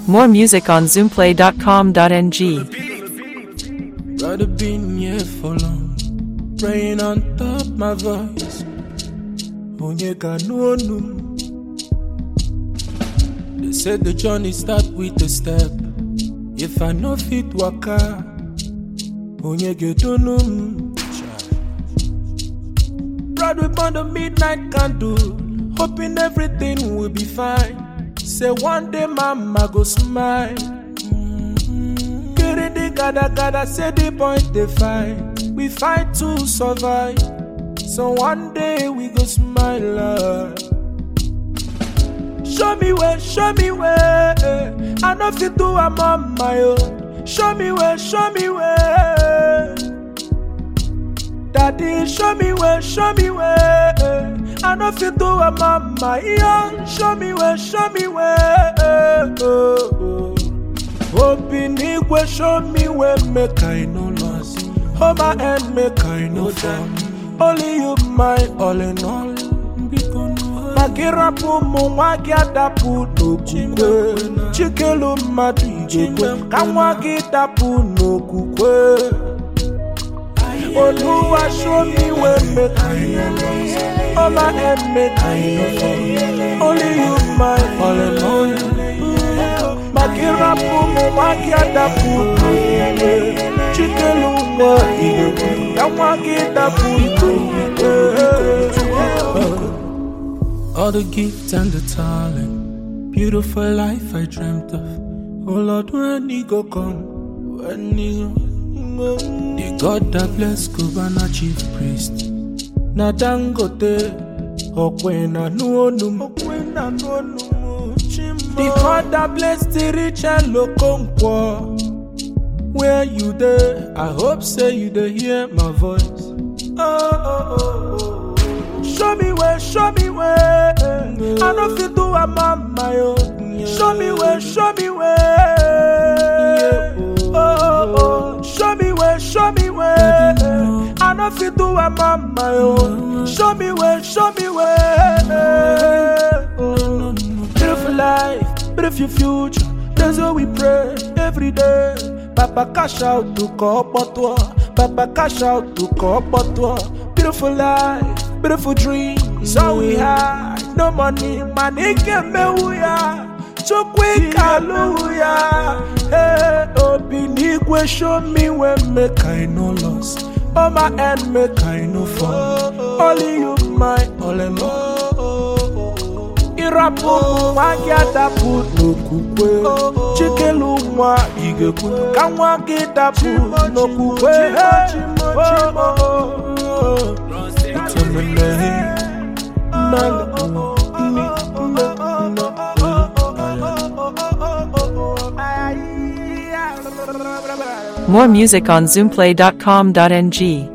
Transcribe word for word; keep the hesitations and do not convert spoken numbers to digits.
More music on zoomplay dot com dot n g. Rather been here for long, praying on top my voice. Onyeka no no. They said the journey start with a step. If I no fit waka, Onyeka don't know. Ride with on the midnight candle, hoping everything will be fine. Say one day mama go smile. Get the gada gada, say the point they fight. We fight to survive. So one day we go smile. Uh. Show me where, show me where. I know fit do I'm on my own. Show me where, show me where. Daddy, show me where, show me where. I know fit do I'm on my own. Show me where, show me where. Hoping it will show me where make I no loss. Hold my hand make I no fall. Only you my all in all. Magira pumu magiada puto kukwe. Chikelu madrijekwe. Kamwagita puno kukwe. Oluwa show me where make I no loss. Hold my hand make I no fall. Only you my all in all. Magira pumu magiada puto kukwe. Chikelu madrijekwe. Kamwagita puto kukwe. All the gifts and the talent, beautiful life I dreamt of. Oh Lord, when he go come, when he go, the God that bless Kubana chief priest. Na Dangote, Okwena nuonu, Okwena nuonu, the God that bless the rich and Lokonkwo. Where you there? I hope say you there hear my voice. Oh oh oh oh. Show me where, show me where. I know fit do I'm on my own. Show me where, show me where. Oh, oh, oh. Show me where, show me where. I know fit do I'm on my own. Show me where, show me where. Oh. Beautiful life, beautiful future. That's what we pray every day. Papa cash out to Kopotwa. Papa cash out to Kopotwa. Beautiful life. Beautiful dreams, all we had. No money, money can me uya. So quick, hallelujah. Hey, Obinigwe, show me where make I no loss. Oh, my hand make I no fall. Only you, my all in all. Irapu, Magyada put no kukwe. Chikelu mwa ige put. Kamwa gita put no kukwe. More music on zoomplay dot com dot n g.